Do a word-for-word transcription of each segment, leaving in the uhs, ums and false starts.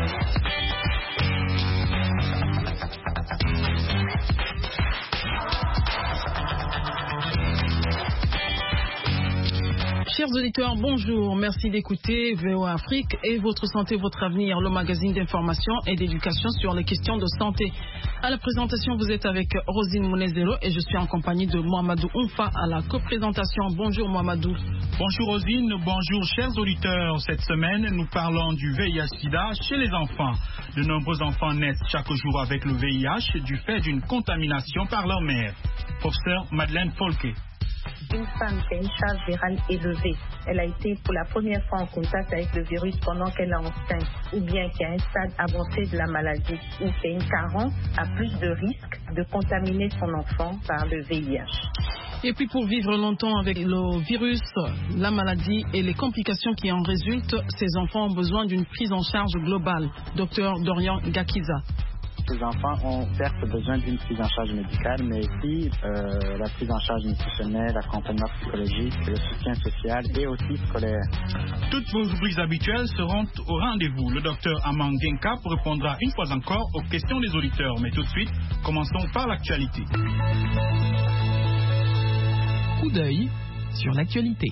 Chers auditeurs, bonjour. Merci d'écouter V O A Afrique et Votre Santé, Votre Avenir, le magazine d'information et d'éducation sur les questions de santé. À la présentation, vous êtes avec Rosine Mounezero et je suis en compagnie de Mohamedou Oumfa à la coprésentation. Bonjour Mohamedou. Bonjour Rosine, bonjour chers auditeurs. Cette semaine, nous parlons du V I H sida chez les enfants. De nombreux enfants naissent chaque jour avec le V I H du fait d'une contamination par leur mère. Professeur Madeleine Folke. Une femme qui a une charge virale élevée, elle a été pour la première fois en contact avec le virus pendant qu'elle est enceinte, ou bien qui a un stade avancé de la maladie, ou qui a une carence, a plus de risques de contaminer son enfant par le V I H. Et puis pour vivre longtemps avec le virus, la maladie et les complications qui en résultent, ces enfants ont besoin d'une prise en charge globale. Docteur Dorian Gakiza. Les enfants ont certes besoin d'une prise en charge médicale, mais aussi euh, la prise en charge nutritionnelle, l'accompagnement psychologique, le soutien social et aussi scolaire. Toutes vos rubriques habituelles seront au rendez-vous. Le docteur Amang Genka répondra une fois encore aux questions des auditeurs. Mais tout de suite, commençons par l'actualité. Coup d'œil sur l'actualité.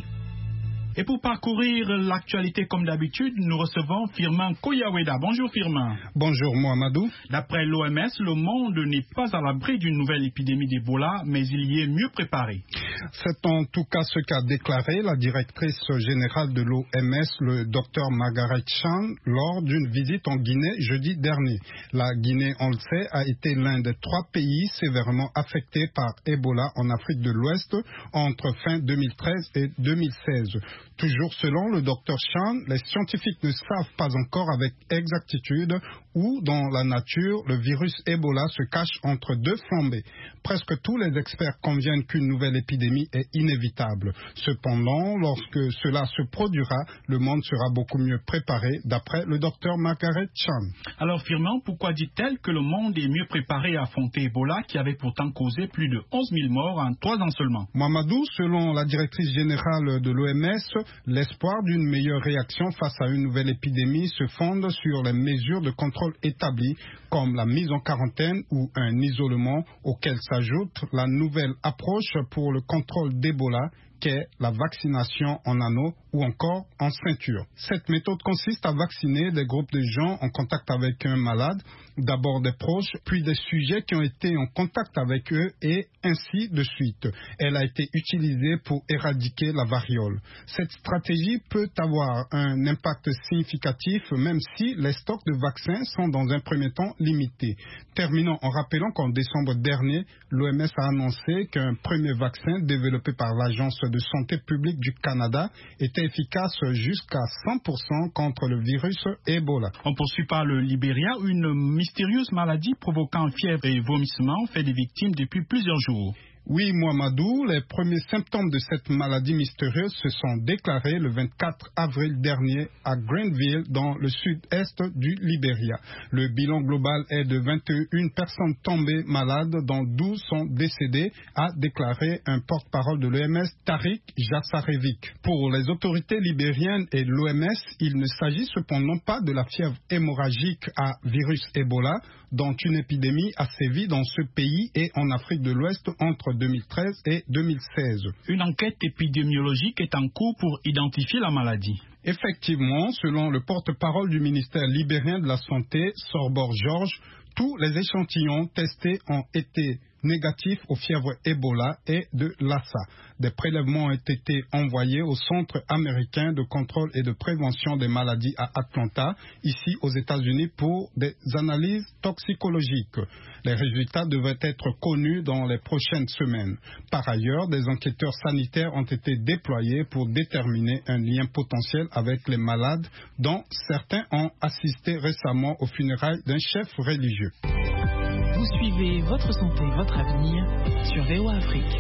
Et pour parcourir l'actualité comme d'habitude, nous recevons Firmin Koyaweda. Bonjour Firmin. Bonjour Mohamedou. D'après l'O M S, le monde n'est pas à l'abri d'une nouvelle épidémie d'Ebola, mais il y est mieux préparé. C'est en tout cas ce qu'a déclaré la directrice générale de l'O M S, le docteur Margaret Chan, lors d'une visite en Guinée jeudi dernier. La Guinée, on le sait, a été l'un des trois pays sévèrement affectés par Ebola en Afrique de l'Ouest entre fin deux mille treize et deux mille seize. Toujours selon le docteur Chan, les scientifiques ne savent pas encore avec exactitude où dans la nature le virus Ebola se cache entre deux flambées. Presque tous les experts conviennent qu'une nouvelle épidémie est inévitable. Cependant, lorsque cela se produira, le monde sera beaucoup mieux préparé, d'après le docteur Margaret Chan. Alors Firmin, pourquoi dit-elle que le monde est mieux préparé à affronter Ebola qui avait pourtant causé plus de onze mille morts en trois ans seulement? Mohamedou, selon la directrice générale de l'O M S, l'espoir d'une meilleure réaction face à une nouvelle épidémie se fonde sur les mesures de contrôle établies, comme la mise en quarantaine ou un isolement, auquel s'ajoute la nouvelle approche pour le contrôle d'Ebola, qu'est la vaccination en anneau ou encore en ceinture. Cette méthode consiste à vacciner des groupes de gens en contact avec un malade, d'abord des proches, puis des sujets qui ont été en contact avec eux et ainsi de suite. Elle a été utilisée pour éradiquer la variole. Cette stratégie peut avoir un impact significatif même si les stocks de vaccins sont dans un premier temps limités. Terminons en rappelant qu'en décembre dernier, l'O M S a annoncé qu'un premier vaccin développé par l'Agence de santé publique du Canada était efficace jusqu'à cent pour cent contre le virus Ebola. On poursuit par le Libéria, une mystérieuse maladie provoquant fièvre et vomissements fait des victimes depuis plusieurs jours. Oui, Mohamedou, les premiers symptômes de cette maladie mystérieuse se sont déclarés le vingt-quatre avril dernier à Grenville, dans le sud-est du Libéria. Le bilan global est de vingt et une personnes tombées malades, dont douze sont décédées, a déclaré un porte-parole de l'O M S, Tariq Jassarevic. Pour les autorités libériennes et l'O M S, il ne s'agit cependant pas de la fièvre hémorragique à virus Ebola, dont une épidémie a sévi dans ce pays et en Afrique de l'Ouest entre deux mille treize et deux mille seize. Une enquête épidémiologique est en cours pour identifier la maladie. Effectivement, selon le porte-parole du ministère libérien de la Santé, Sorbor Georges, tous les échantillons testés ont été négatifs aux fièvres Ebola et de Lassa. Des prélèvements ont été envoyés au Centre américain de contrôle et de prévention des maladies à Atlanta, ici aux États-Unis, pour des analyses toxicologiques. Les résultats devraient être connus dans les prochaines semaines. Par ailleurs, des enquêteurs sanitaires ont été déployés pour déterminer un lien potentiel avec les malades, dont certains ont assisté récemment aux funérailles d'un chef religieux. Vous suivez Votre Santé, Votre Avenir sur V O A Afrique.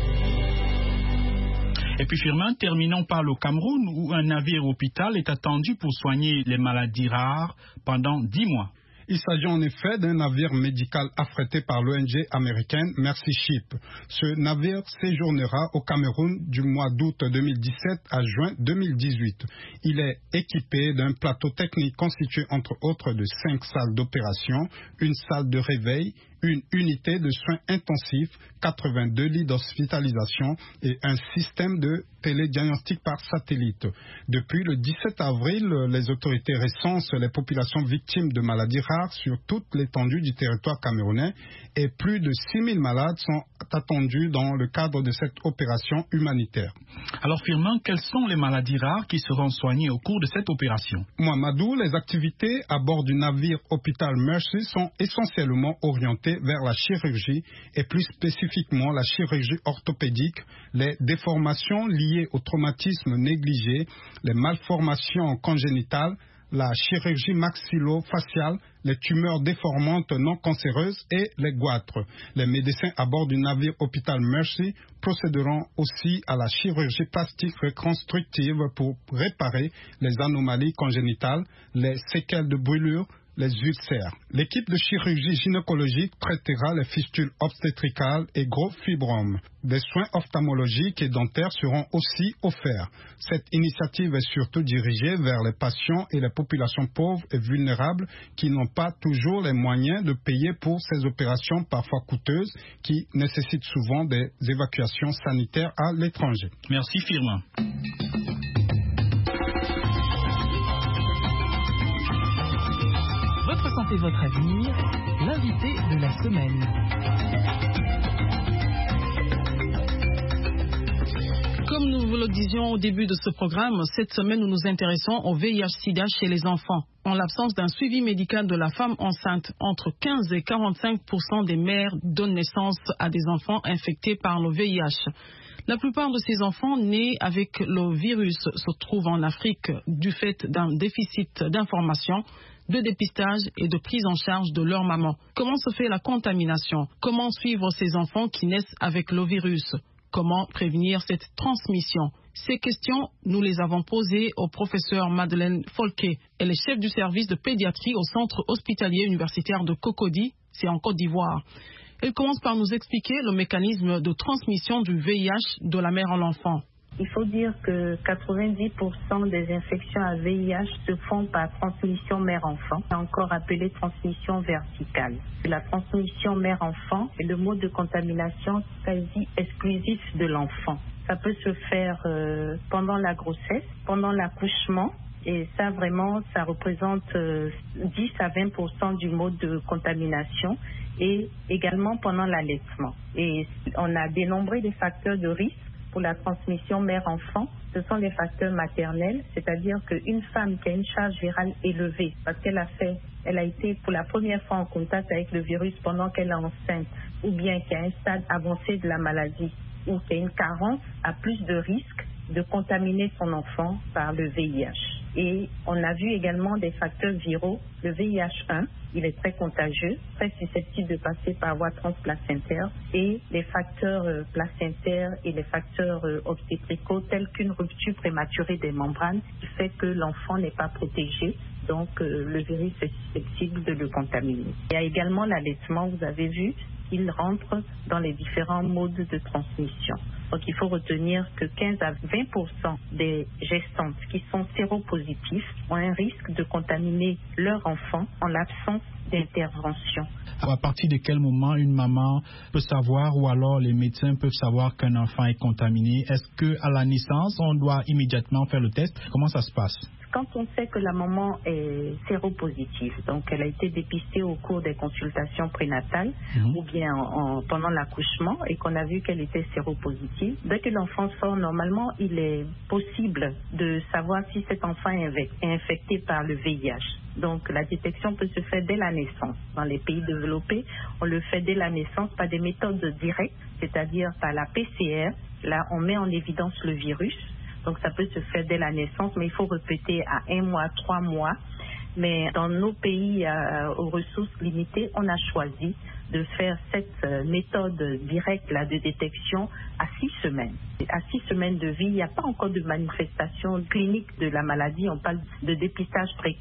Et puis Firmin, terminons par le Cameroun où un navire hôpital est attendu pour soigner les maladies rares pendant dix mois. Il s'agit en effet d'un navire médical affrété par l'O N G américaine Mercy Ship. Ce navire séjournera au Cameroun du mois d'août deux mille dix-sept à juin deux mille dix-huit. Il est équipé d'un plateau technique constitué entre autres de cinq salles d'opération, une salle de réveil, une unité de soins intensifs, quatre-vingt-deux lits d'hospitalisation et un système de télédiagnostic par satellite. Depuis le dix-sept avril, les autorités recensent les populations victimes de maladies rares sur toute l'étendue du territoire camerounais et plus de six mille malades sont attendus dans le cadre de cette opération humanitaire. Alors Firmin, quelles sont les maladies rares qui seront soignées au cours de cette opération? Mohamedou, les activités à bord du navire Hôpital Mercy sont essentiellement orientées vers la chirurgie et plus spécifiquement la chirurgie orthopédique, les déformations liées au traumatisme négligé, les malformations congénitales, la chirurgie maxillo-faciale, les tumeurs déformantes non cancéreuses et les goitres. Les médecins à bord du navire Hôpital Mercy procéderont aussi à la chirurgie plastique reconstructive pour réparer les anomalies congénitales, les séquelles de brûlure, les ulcères. L'équipe de chirurgie gynécologique traitera les fistules obstétricales et gros fibromes. Des soins ophtalmologiques et dentaires seront aussi offerts. Cette initiative est surtout dirigée vers les patients et les populations pauvres et vulnérables qui n'ont pas toujours les moyens de payer pour ces opérations parfois coûteuses qui nécessitent souvent des évacuations sanitaires à l'étranger. Merci Firmin. Votre santé, votre avenir, l'invité de la semaine. Comme nous vous le disions au début de ce programme, cette semaine nous nous intéressons au V I H sida chez les enfants. En l'absence d'un suivi médical de la femme enceinte, entre quinze et quarante-cinq pour cent des mères donnent naissance à des enfants infectés par le V I H. La plupart de ces enfants nés avec le virus se trouvent en Afrique du fait d'un déficit d'information, de dépistage et de prise en charge de leur maman. Comment se fait la contamination? Comment suivre ces enfants qui naissent avec le virus? Comment prévenir cette transmission? Ces questions, nous les avons posées au professeur Madeleine Folquet. Elle est chef du service de pédiatrie au centre hospitalier universitaire de Cocody, c'est en Côte d'Ivoire. Elle commence par nous expliquer le mécanisme de transmission du V I H de la mère à l'enfant. Il faut dire que quatre-vingt-dix pour cent des infections à V I H se font par transmission mère-enfant, encore appelée transmission verticale. La transmission mère-enfant est le mode de contamination quasi exclusif de l'enfant. Ça peut se faire euh, pendant la grossesse, pendant l'accouchement, et ça vraiment, ça représente euh, dix à vingt pour cent du mode de contamination, et également pendant l'allaitement. Et on a dénombré des facteurs de risque pour la transmission mère-enfant. Ce sont les facteurs maternels, c'est-à-dire qu'une femme qui a une charge virale élevée, parce qu'elle a fait, elle a été pour la première fois en contact avec le virus pendant qu'elle est enceinte, ou bien qui a un stade avancé de la maladie, ou qui a une carence, a plus de risques de contaminer son enfant par le V I H. Et on a vu également des facteurs viraux. Le V I H un, il est très contagieux, très susceptible de passer par voie transplacentaire, et les facteurs euh, placentaires et les facteurs euh, obstétricaux tels qu'une rupture prématurée des membranes qui fait que l'enfant n'est pas protégé. Donc euh, le virus est susceptible de le contaminer. Il y a également l'allaitement, vous avez vu, il rentre dans les différents modes de transmission. Donc il faut retenir que quinze à vingt pour cent des gestantes qui sont séropositifs ont un risque de contaminer leur enfant en l'absence d'intervention. À partir de quel moment une maman peut savoir ou alors les médecins peuvent savoir qu'un enfant est contaminé? Est-ce qu'à la naissance, on doit immédiatement faire le test? Comment ça se passe? Quand on sait que la maman est séropositive, donc elle a été dépistée au cours des consultations prénatales mmh. ou bien en, en, pendant l'accouchement et qu'on a vu qu'elle était séropositive, dès que l'enfant sort, normalement, il est possible de savoir si cet enfant est infecté par le V I H. Donc la détection peut se faire dès la naissance. Dans les pays développés, on le fait dès la naissance par des méthodes directes, c'est-à-dire par la P C R. Là, on met en évidence le virus. Donc ça peut se faire dès la naissance, mais il faut répéter à un mois, trois mois. Mais dans nos pays euh, aux ressources limitées, on a choisi de faire cette euh, méthode directe là, de détection à six semaines. À six semaines de vie, il n'y a pas encore de manifestation clinique de la maladie. On parle de dépistage précoce.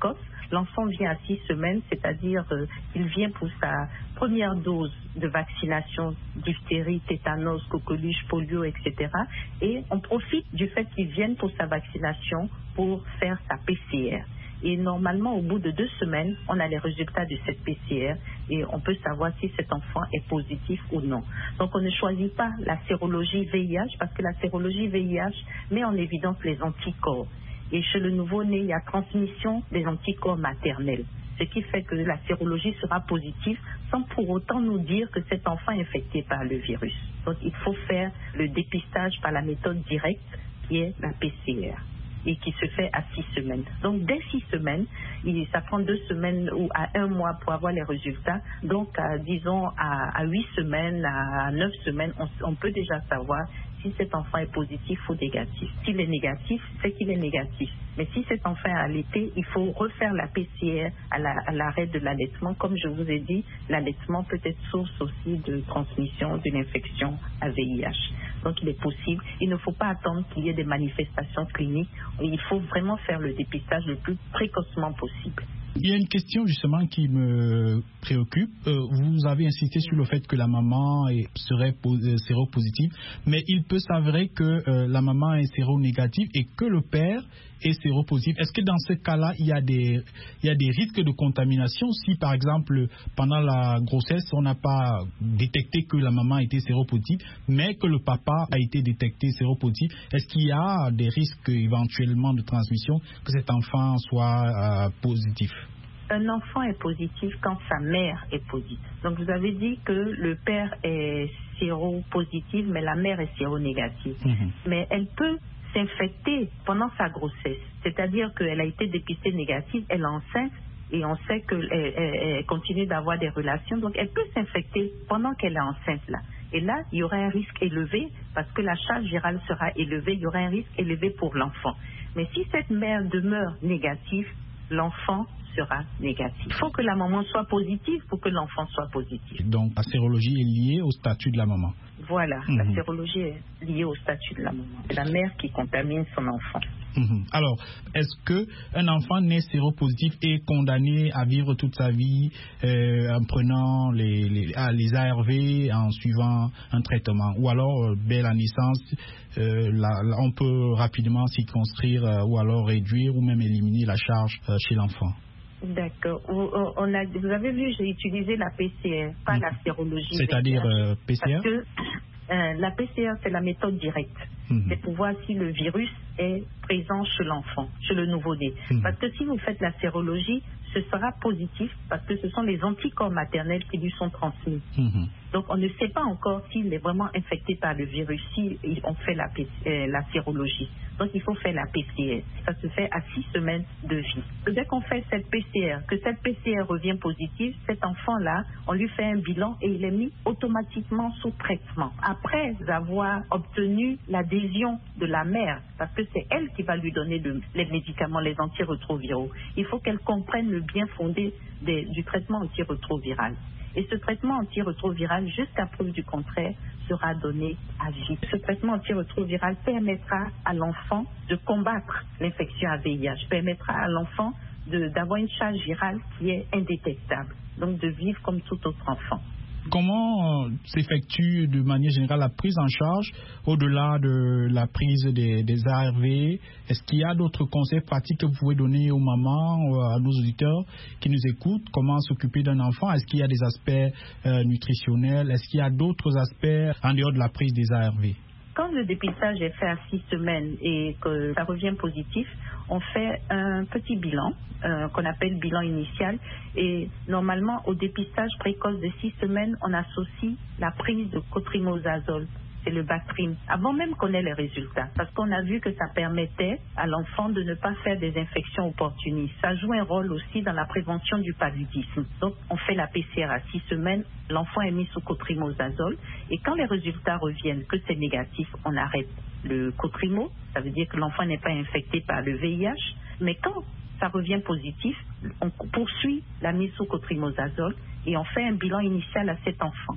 L'enfant vient à six semaines, c'est-à-dire euh, il vient pour sa première dose de vaccination, diphtérie, tétanos, coqueluche, polio, et cetera. Et on profite du fait qu'il vienne pour sa vaccination pour faire sa P C R. Et normalement, au bout de deux semaines, on a les résultats de cette P C R et on peut savoir si cet enfant est positif ou non. Donc, on ne choisit pas la sérologie V I H parce que la sérologie V I H met en évidence les anticorps. Et chez le nouveau-né, il y a transmission des anticorps maternels, ce qui fait que la sérologie sera positive sans pour autant nous dire que cet enfant est infecté par le virus. Donc, il faut faire le dépistage par la méthode directe qui est la P C R. Et qui se fait à six semaines. Donc, dès six semaines, il, ça prend deux semaines ou à un mois pour avoir les résultats. Donc, à, disons, à, à huit semaines, à neuf semaines, on, on peut déjà savoir si cet enfant est positif ou négatif. S'il est négatif, c'est qu'il est négatif. Mais si cet enfant est allaité, il faut refaire la P C R à, la, à l'arrêt de l'allaitement. Comme je vous ai dit, l'allaitement peut être source aussi de transmission d'une infection à V I H. Donc, il est possible. Il ne faut pas attendre qu'il y ait des manifestations cliniques. Il faut vraiment faire le dépistage le plus précocement possible. Il y a une question justement qui me préoccupe. Euh, vous avez insisté sur le fait que la maman est, serait euh, séropositive, mais il peut s'avérer que euh, la maman est séronégative et que le père est séropositif. Est-ce que dans ce cas-là, il y a des, il y a des risques de contamination si, par exemple, pendant la grossesse, on n'a pas détecté que la maman était séropositive, mais que le papa a été détecté séropositif? Est-ce qu'il y a des risques éventuellement de transmission, que cet enfant soit euh, positif? Un enfant est positif quand sa mère est positive. Donc, vous avez dit que le père est séropositif, mais la mère est séronégative. Mmh. Mais elle peut s'infecter pendant sa grossesse. C'est-à-dire qu'elle a été dépistée négative, elle est enceinte et on sait qu'elle elle, elle continue d'avoir des relations. Donc, elle peut s'infecter pendant qu'elle est enceinte là. Et là, il y aura un risque élevé parce que la charge virale sera élevée. Il y aura un risque élevé pour l'enfant. Mais si cette mère demeure négative, l'enfant sera négatif. Il faut que la maman soit positive pour que l'enfant soit positif. Donc, la sérologie est liée au statut de la maman. Voilà, mmh. La sérologie est liée au statut de la maman. C'est la mère qui contamine son enfant. Mmh. Alors, est-ce qu'un enfant né séropositif est condamné à vivre toute sa vie euh, en prenant les, les, ah, les A R V, en suivant un traitement? Ou alors, euh, dès la naissance, euh, la, la, on peut rapidement circonscrire euh, ou alors réduire ou même éliminer la charge euh, chez l'enfant? D'accord. On a, vous avez vu, j'ai utilisé la P C R, pas mmh. la sérologie. C'est-à-dire euh, P C R? Parce que euh, la P C R, c'est la méthode directe. Mmh. C'est pour voir si le virus est présent chez l'enfant, chez le nouveau-né. Mmh. Parce que si vous faites la sérologie, ce sera positif parce que ce sont les anticorps maternels qui lui sont transmis. Mmh. Donc, on ne sait pas encore s'il est vraiment infecté par le virus si on fait la, euh, la sérologie. Donc, il faut faire la P C R. Ça se fait à six semaines de vie. Dès qu'on fait cette P C R, que cette P C R revient positive, cet enfant-là, on lui fait un bilan et il est mis automatiquement sous traitement. Après avoir obtenu l'adhésion de la mère, parce que c'est elle qui va lui donner le, les médicaments, les antirétroviraux. Il faut qu'elle comprenne le bien fondé des, du traitement antirétroviral. Et ce traitement antirétroviral, jusqu'à preuve du contraire, sera donné à vie. Ce traitement antirétroviral permettra à l'enfant de combattre l'infection à V I H, permettra à l'enfant de, d'avoir une charge virale qui est indétectable, donc de vivre comme tout autre enfant. Comment euh, s'effectue de manière générale la prise en charge au-delà de la prise des, des A R V? Est-ce qu'il y a d'autres conseils pratiques que vous pouvez donner aux mamans, euh, à nos auditeurs qui nous écoutent? Comment s'occuper d'un enfant? Est-ce qu'il y a des aspects euh, nutritionnels? Est-ce qu'il y a d'autres aspects en dehors de la prise des A R V? Quand le dépistage est fait à six semaines et que ça revient positif, on fait un petit bilan euh, qu'on appelle bilan initial. Et normalement, au dépistage précoce de six semaines, on associe la prise de cotrimazole. C'est le Bactrim, avant même qu'on ait les résultats. Parce qu'on a vu que ça permettait à l'enfant de ne pas faire des infections opportunistes. Ça joue un rôle aussi dans la prévention du paludisme. Donc, on fait la P C R à six semaines, l'enfant est mis sous cotrimazole. Et quand les résultats reviennent, que c'est négatif, on arrête le cotrimo. Ça veut dire que l'enfant n'est pas infecté par le V I H. Mais quand ça revient positif, on poursuit la mise sous cotrimazole et on fait un bilan initial à cet enfant.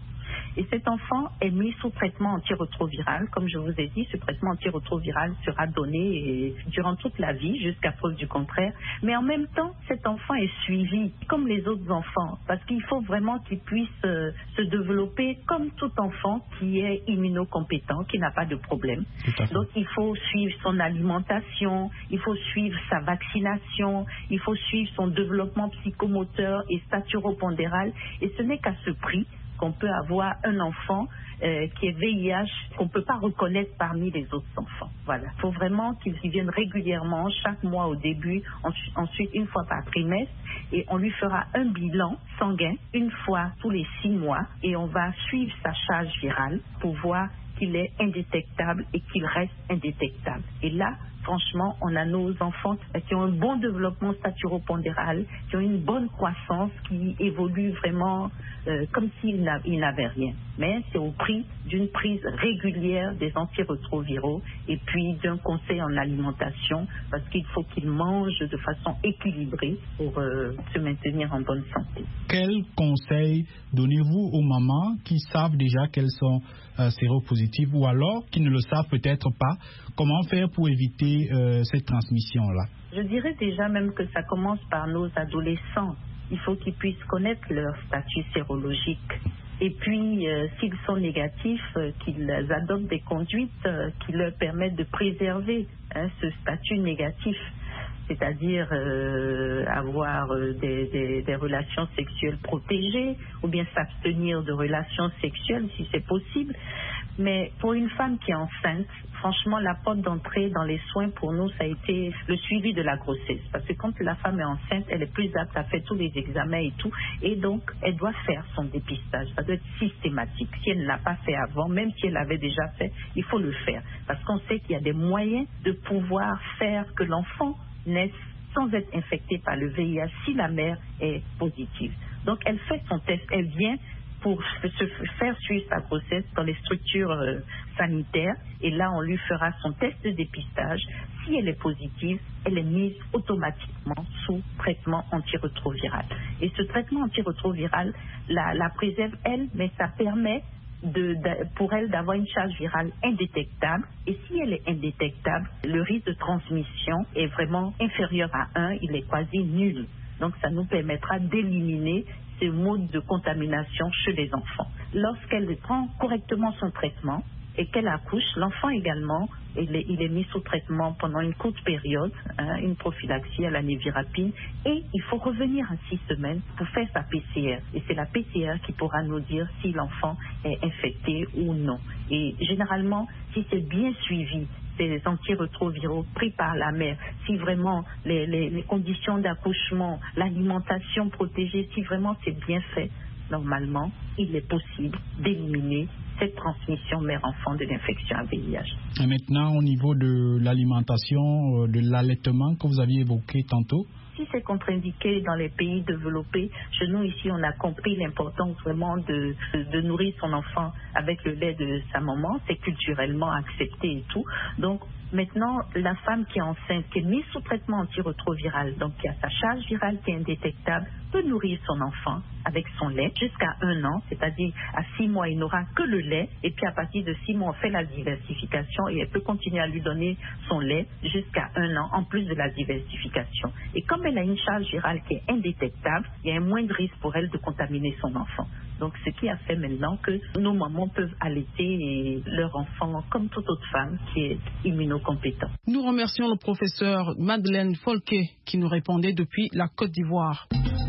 Et cet enfant est mis sous traitement antirétroviral. Comme je vous ai dit, ce traitement antirétroviral sera donné durant toute la vie, jusqu'à preuve du contraire. Mais en même temps, cet enfant est suivi comme les autres enfants, parce qu'il faut vraiment qu'il puisse euh, se développer comme tout enfant qui est immunocompétent, qui n'a pas de problème. Donc il faut suivre son alimentation, il faut suivre sa vaccination, il faut suivre son développement psychomoteur et staturopondéral. Et ce n'est qu'à ce prix qu'on peut avoir un enfant euh, qui est V I H, qu'on ne peut pas reconnaître parmi les autres enfants. Voilà. Il faut vraiment qu'ils y viennent régulièrement, chaque mois au début, ensuite une fois par trimestre, et on lui fera un bilan sanguin une fois tous les six mois, et on va suivre sa charge virale pour voir qu'il est indétectable et qu'il reste indétectable. Et là, franchement, on a nos enfants qui ont un bon développement staturopondéral, qui ont une bonne croissance, qui évoluent vraiment euh, comme s'ils n'avaient rien. Mais c'est au prix d'une prise régulière des antirétroviraux et puis d'un conseil en alimentation, parce qu'il faut qu'ils mangent de façon équilibrée pour euh, se maintenir en bonne santé. Quels conseils donnez-vous aux mamans qui savent déjà qu'elles sont euh, séropositives ou alors qui ne le savent peut-être pas? Comment faire pour éviter euh, cette transmission-là? Je dirais déjà même que ça commence par nos adolescents. Il faut qu'ils puissent connaître leur statut sérologique. Et puis, euh, s'ils sont négatifs, euh, qu'ils adoptent des conduites euh, qui leur permettent de préserver hein, ce statut négatif. C'est-à-dire euh, avoir euh, des, des, des relations sexuelles protégées ou bien s'abstenir de relations sexuelles si c'est possible. Mais pour une femme qui est enceinte, franchement, la porte d'entrée dans les soins pour nous, ça a été le suivi de la grossesse. Parce que quand la femme est enceinte, elle est plus apte à faire tous les examens et tout. Et donc, elle doit faire son dépistage. Ça doit être systématique. Si elle ne l'a pas fait avant, même si elle l'avait déjà fait, il faut le faire. Parce qu'on sait qu'il y a des moyens de pouvoir faire que l'enfant naisse sans être infecté par le V I H si la mère est positive. Donc, elle fait son test. Elle vient pour se faire suivre sa grossesse dans les structures euh, sanitaires. Et là, on lui fera son test de dépistage. Si elle est positive, elle est mise automatiquement sous traitement antirétroviral. Et ce traitement antirétroviral la, la préserve, elle, mais ça permet de, de, pour elle d'avoir une charge virale indétectable. Et si elle est indétectable, le risque de transmission est vraiment inférieur à un, il est quasi nul. Donc ça nous permettra d'éliminer ces modes de contamination chez les enfants. Lorsqu'elle prend correctement son traitement et qu'elle accouche, l'enfant également, il est, il est mis sous traitement pendant une courte période, hein, une prophylaxie à la névirapine, et il faut revenir à six semaines pour faire sa P C R. Et c'est la P C R qui pourra nous dire si l'enfant est infecté ou non. Et généralement, si c'est bien suivi, ces antirétroviraux pris par la mère, si vraiment les, les, les conditions d'accouchement, l'alimentation protégée, si vraiment c'est bien fait, normalement, il est possible d'éliminer cette transmission mère-enfant de l'infection à V I H. Et maintenant, au niveau de l'alimentation, de l'allaitement que vous aviez évoqué tantôt? Si c'est contre-indiqué dans les pays développés, chez nous ici, on a compris l'importance vraiment de, de, de nourrir son enfant avec le lait de sa maman. C'est culturellement accepté et tout. Donc, maintenant, la femme qui est enceinte, qui est mise sous traitement antirétroviral, donc qui a sa charge virale qui est indétectable, peut nourrir son enfant avec son lait jusqu'à un an, c'est-à-dire à six mois, il n'aura que le lait, et puis à partir de six mois, on fait la diversification et elle peut continuer à lui donner son lait jusqu'à un an, en plus de la diversification. Et comme elle a une charge virale qui est indétectable, il y a un moindre risque pour elle de contaminer son enfant. Donc, ce qui a fait maintenant que nos mamans peuvent allaiter leur enfant comme toute autre femme qui est immunocompétente. Nous remercions le professeur Madeleine Folquet qui nous répondait depuis la Côte d'Ivoire.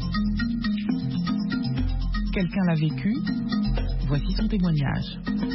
Quelqu'un l'a vécu? Voici son témoignage.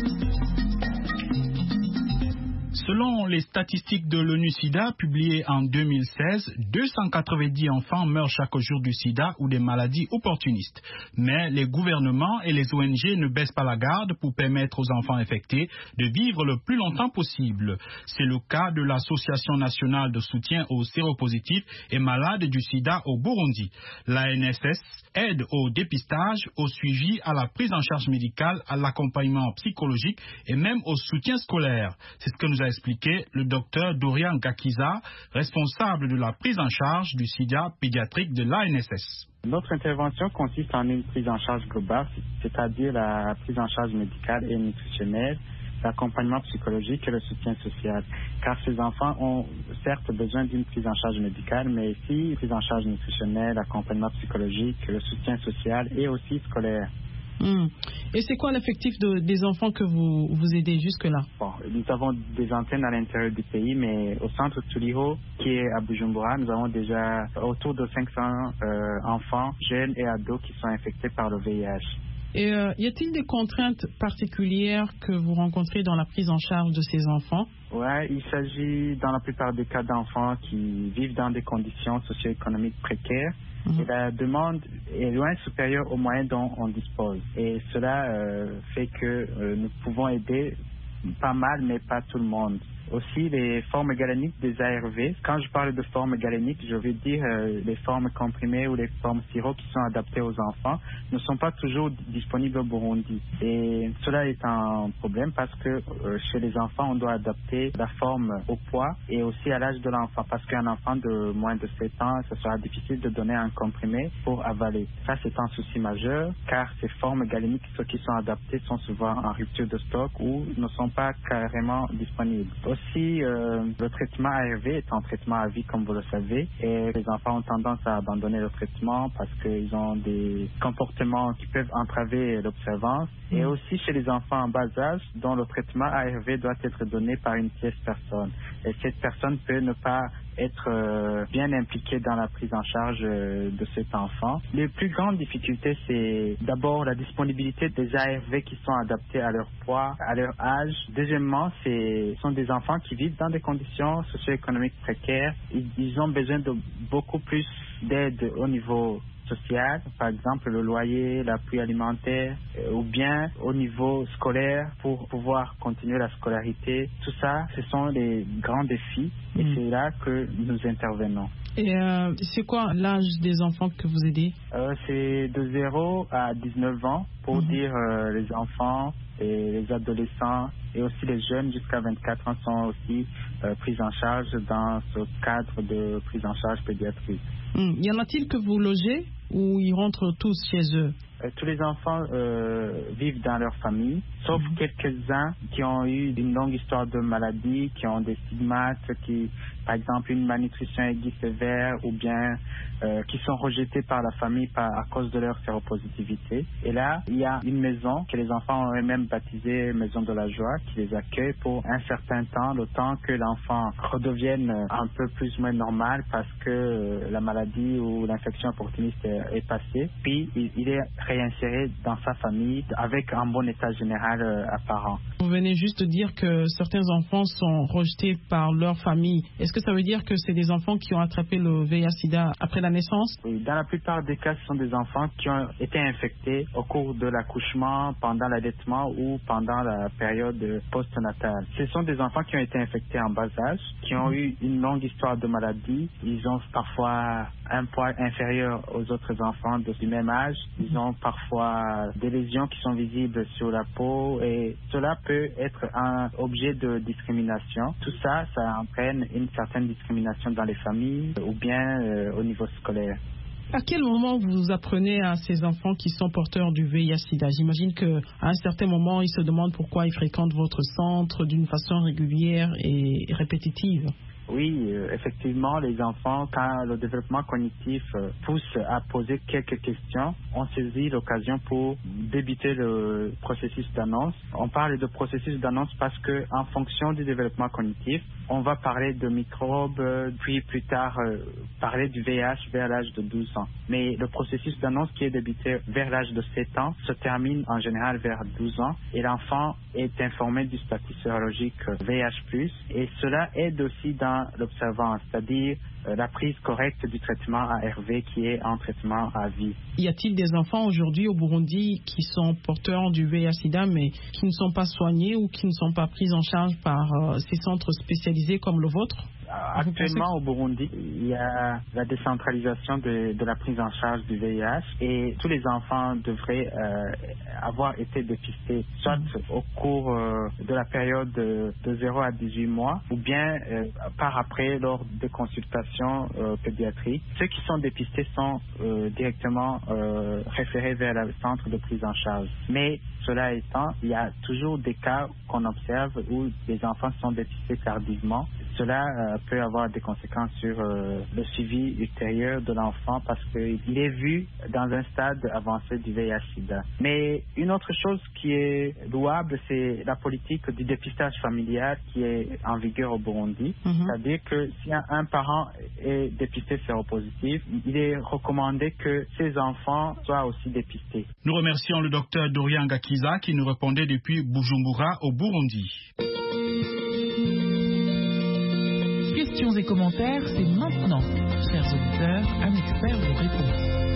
Selon les statistiques de l'ONU-SIDA publiées en deux mille seize, deux cent quatre-vingt-dix enfants meurent chaque jour du sida ou des maladies opportunistes. Mais les gouvernements et les O N G ne baissent pas la garde pour permettre aux enfants infectés de vivre le plus longtemps possible. C'est le cas de l'Association nationale de soutien aux séropositifs et malades du sida au Burundi. L'A N S S aide au dépistage, au suivi, à la prise en charge médicale, à l'accompagnement psychologique et même au soutien scolaire. C'est ce que nous a expliqué le docteur Dorian Gakiza, responsable de la prise en charge du sida pédiatrique de l'A N S S. Notre intervention consiste en une prise en charge globale, c'est-à-dire la prise en charge médicale et nutritionnelle, l'accompagnement psychologique et le soutien social. Car ces enfants ont certes besoin d'une prise en charge médicale, mais aussi une prise en charge nutritionnelle, l'accompagnement psychologique, le soutien social et aussi scolaire. Mmh. Et c'est quoi l'effectif de, des enfants que vous, vous aidez jusque-là? Bon, nous avons des antennes à l'intérieur du pays, mais au centre Tuliho, qui est à Bujumbura, nous avons déjà autour de cinq cents euh, enfants, jeunes et ados qui sont infectés par le V I H. Et euh, y a-t-il des contraintes particulières que vous rencontrez dans la prise en charge de ces enfants? Ouais, il s'agit dans la plupart des cas d'enfants qui vivent dans des conditions socio-économiques précaires. Mmh. Et la demande est loin supérieure aux moyens dont on dispose. Et cela euh, fait que euh, nous pouvons aider pas mal, mais pas tout le monde. Aussi, les formes galéniques des A R V. Quand je parle de formes galéniques, je veux dire euh, les formes comprimées ou les formes sirop qui sont adaptées aux enfants ne sont pas toujours disponibles au Burundi. Et cela est un problème parce que euh, chez les enfants, on doit adapter la forme au poids et aussi à l'âge de l'enfant. Parce qu'un enfant de moins de sept ans, ce sera difficile de donner un comprimé pour avaler. Ça, c'est un souci majeur car ces formes galéniques, ceux qui sont adaptés, sont souvent en rupture de stock ou ne sont pas carrément disponibles. Aussi, euh, le traitement A R V est un traitement à vie, comme vous le savez, et les enfants ont tendance à abandonner le traitement parce qu'ils ont des comportements qui peuvent entraver l'observance. Et aussi chez les enfants en bas âge, dont le traitement A R V doit être donné par une tierce personne. Et cette personne peut ne pas être euh, bien impliquée dans la prise en charge euh, de cet enfant. Les plus grandes difficultés, c'est d'abord la disponibilité des A R V qui sont adaptés à leur poids, à leur âge. Deuxièmement, ce sont des enfants qui vivent dans des conditions socio-économiques précaires. Ils, ils ont besoin de beaucoup plus d'aide au niveau social, par exemple le loyer, l'appui alimentaire, euh, ou bien au niveau scolaire pour pouvoir continuer la scolarité. Tout ça, ce sont les grands défis et mmh. c'est là que nous intervenons. Et euh, c'est quoi l'âge des enfants que vous aidez? euh, C'est de zéro à dix-neuf ans pour mmh. dire euh, les enfants et les adolescents et aussi les jeunes jusqu'à vingt-quatre ans sont aussi euh, pris en charge dans ce cadre de prise en charge pédiatrique. Mmh. Y en a-t-il que vous logez ou ils rentrent tous chez eux? Euh, tous les enfants euh, vivent dans leur famille, sauf mmh. quelques-uns qui ont eu une longue histoire de maladie, qui ont des stigmates, qui, par exemple, une malnutrition aiguë sévère ou bien euh, qui sont rejetés par la famille par, à cause de leur séropositivité. Et là, il y a une maison que les enfants ont eux-mêmes baptisée Maison de la Joie qui les accueille pour un certain temps, le temps que l'enfant redevienne un peu plus ou moins normal parce que euh, la maladie ou l'infection opportuniste est, est passée. Puis, il, il est réinséré dans sa famille avec un bon état général euh, apparent. Vous venez juste de dire que certains enfants sont rejetés par leur famille. Est-ce que ça veut dire que c'est des enfants qui ont attrapé le V I H sida après la naissance? Oui, dans la plupart des cas, ce sont des enfants qui ont été infectés au cours de l'accouchement, pendant l'allaitement ou pendant la période postnatale. Ce sont des enfants qui ont été infectés en bas âge, qui ont eu une longue histoire de maladie. Ils ont parfois un poids inférieur aux autres enfants de du même âge. Ils ont parfois des lésions qui sont visibles sur la peau et cela peut être un objet de discrimination. Tout ça, ça entraîne une certaine discrimination dans les familles ou bien euh, au niveau scolaire. À quel moment vous apprenez à ces enfants qui sont porteurs du V I H sida? J'imagine qu'à un certain moment, ils se demandent pourquoi ils fréquentent votre centre d'une façon régulière et répétitive. Oui, euh, effectivement, les enfants, quand le développement cognitif euh, pousse à poser quelques questions, on saisit l'occasion pour débuter le processus d'annonce. On parle de processus d'annonce parce que, en fonction du développement cognitif, on va parler de microbes, euh, puis plus tard euh, parler du V I H vers l'âge de douze ans. Mais le processus d'annonce qui est débuté vers l'âge de sept ans se termine en général vers douze ans et l'enfant est informé du statut sérologique V I H plus, et cela aide aussi dans l'observance, c'est-à-dire euh, la prise correcte du traitement A R V qui est un traitement à vie. Y a-t-il des enfants aujourd'hui au Burundi qui sont porteurs du V I H sida mais qui ne sont pas soignés ou qui ne sont pas pris en charge par euh, ces centres spécialisés comme le vôtre? Actuellement, au Burundi, il y a la décentralisation de, de la prise en charge du V I H et tous les enfants devraient euh, avoir été dépistés, soit au cours euh, de la période de, de zéro à dix-huit mois ou bien euh, par après lors des consultations euh, pédiatriques. Ceux qui sont dépistés sont euh, directement euh, référés vers le centre de prise en charge. Mais cela étant, il y a toujours des cas qu'on observe où les enfants sont dépistés tardivement. Cela euh, peut avoir des conséquences sur euh, le suivi ultérieur de l'enfant parce qu'il est vu dans un stade avancé du V I H-Sida. Mais une autre chose qui est louable, c'est la politique du dépistage familial qui est en vigueur au Burundi. Mm-hmm. C'est-à-dire que si un, un parent est dépisté séropositif, il est recommandé que ses enfants soient aussi dépistés. Nous remercions le docteur Dorian Gakiza qui nous répondait depuis Bujumbura au Burundi. Questions et commentaires, c'est maintenant. Chers auditeurs, un expert vous répond.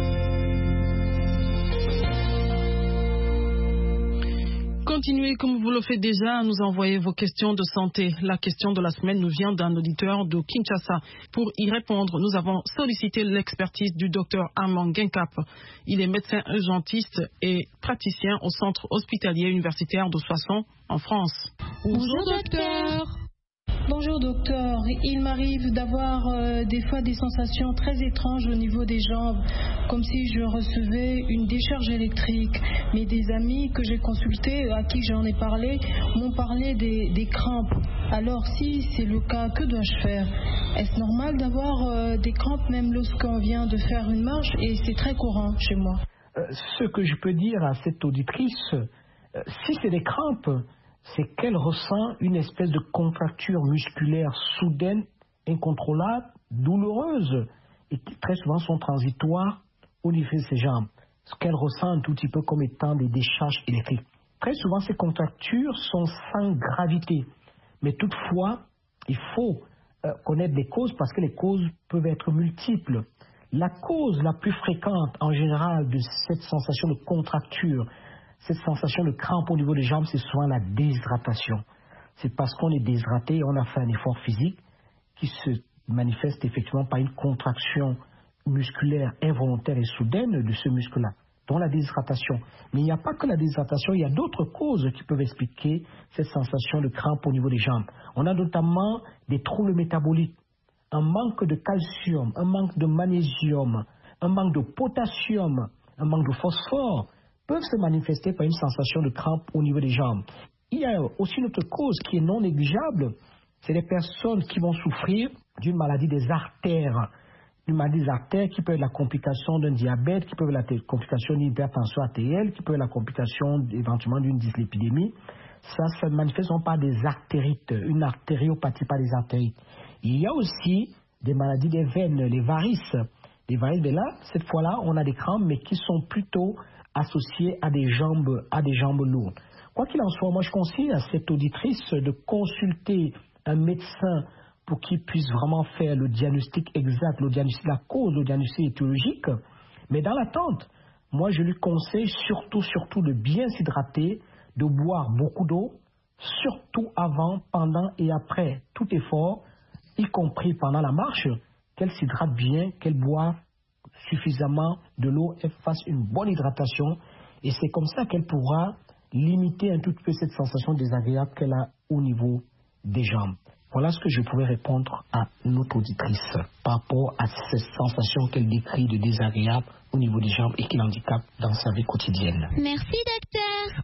Continuez comme vous le faites déjà à nous envoyer vos questions de santé. La question de la semaine nous vient d'un auditeur de Kinshasa. Pour y répondre, nous avons sollicité l'expertise du docteur Armand Genkap. Il est médecin urgentiste et praticien au centre hospitalier universitaire de Soissons en France. Bonjour docteur. Bonjour docteur, il m'arrive d'avoir euh, des fois des sensations très étranges au niveau des jambes, comme si je recevais une décharge électrique. Mais des amis que j'ai consultés, à qui j'en ai parlé, m'ont parlé des, des crampes. Alors si c'est le cas, que dois-je faire? Est-ce normal d'avoir euh, des crampes même lorsqu'on vient de faire une marche? Et c'est très courant chez moi. Euh, ce que je peux dire à cette auditrice, euh, si c'est des crampes, c'est qu'elle ressent une espèce de contracture musculaire soudaine, incontrôlable, douloureuse, et qui très souvent sont transitoires au niveau de ses jambes. Ce qu'elle ressent un tout petit peu comme étant des décharges électriques. Très souvent, ces contractures sont sans gravité. Mais toutefois, il faut euh, connaître les causes parce que les causes peuvent être multiples. La cause la plus fréquente en général de cette sensation de contracture, cette sensation de crampe au niveau des jambes, c'est souvent la déshydratation. C'est parce qu'on est déshydraté et on a fait un effort physique qui se manifeste effectivement par une contraction musculaire involontaire et soudaine de ce muscle-là, dont la déshydratation. Mais il n'y a pas que la déshydratation, il y a d'autres causes qui peuvent expliquer cette sensation de crampe au niveau des jambes. On a notamment des troubles métaboliques, un manque de calcium, un manque de magnésium, un manque de potassium, un manque de phosphore, peuvent se manifester par une sensation de crampe au niveau des jambes. Il y a aussi une autre cause qui est non négligeable, c'est les personnes qui vont souffrir d'une maladie des artères, une maladie des artères qui peut être la complication d'un diabète, qui peut être la complication d'une hypertension artérielle, qui peut être la complication éventuellement d'une dyslipidémie. Ça se manifeste par des artérites, une artériopathie par des artérites. Il y a aussi des maladies des veines, les varices. Les varices, mais là, cette fois-là, on a des crampes, mais qui sont plutôt associées à des jambes, à des jambes lourdes. Quoi qu'il en soit, moi je conseille à cette auditrice de consulter un médecin pour qu'il puisse vraiment faire le diagnostic exact, le diagnostic de la cause, le diagnostic étiologique. Mais dans l'attente, moi je lui conseille surtout, surtout de bien s'hydrater, de boire beaucoup d'eau, surtout avant, pendant et après tout effort, y compris pendant la marche, qu'elle s'hydrate bien, qu'elle boive suffisamment de l'eau, elle fasse une bonne hydratation et c'est comme ça qu'elle pourra limiter un tout petit peu cette sensation désagréable qu'elle a au niveau des jambes. Voilà ce que je pouvais répondre à notre auditrice par rapport à cette sensation qu'elle décrit de désagréable au niveau des jambes et qui l'handicape dans sa vie quotidienne. Merci docteur.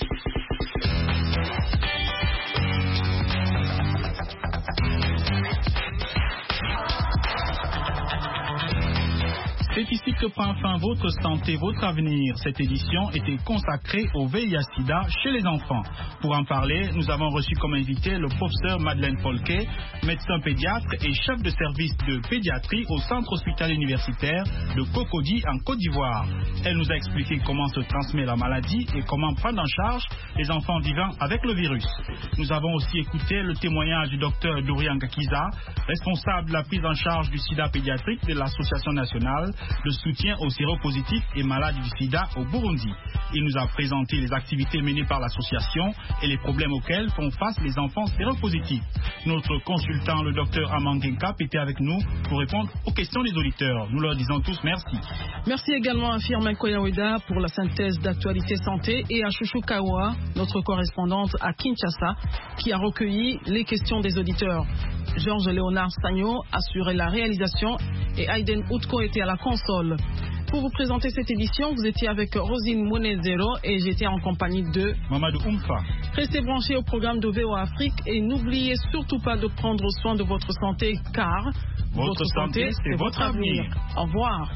C'est ici que prend fin votre santé, votre avenir. Cette édition était consacrée au V I H-Sida chez les enfants. Pour en parler, nous avons reçu comme invité le professeur Madeleine Folquet, médecin pédiatre et chef de service de pédiatrie au centre hospitalier universitaire de Cocody en Côte d'Ivoire. Elle nous a expliqué comment se transmet la maladie et comment prendre en charge les enfants vivant avec le virus. Nous avons aussi écouté le témoignage du docteur Dorian Gakiza, responsable de la prise en charge du sida pédiatrique de l'Association nationale de soutien aux séropositifs et malades du sida au Burundi. Il nous a présenté les activités menées par l'association et les problèmes auxquels font face les enfants séropositifs. Notre consultant, le docteur Amangenkap, était avec nous pour répondre aux questions des auditeurs. Nous leur disons tous merci. Merci également à Firmin Koyaweda pour la synthèse d'actualité santé et à Chouchou Kawa, notre correspondante à Kinshasa, qui a recueilli les questions des auditeurs. Georges Léonard Sagno assurait la réalisation et Aiden Outko était à la console. Pour vous présenter cette édition, vous étiez avec Rosine Monezero et j'étais en compagnie de Mamadou Oumfa. Restez branchés au programme de V O A Afrique et n'oubliez surtout pas de prendre soin de votre santé car votre, votre santé, c'est votre avenir. avenir. Au revoir.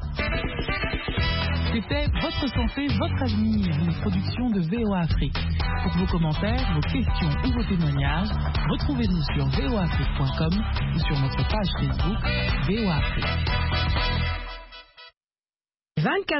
C'était Votre santé, votre avenir, une production de V O A Afrique. Pour vos commentaires, vos questions ou vos témoignages, retrouvez-nous sur v o afrique point com ou sur notre page Facebook V O A Afrique. vingt-quatre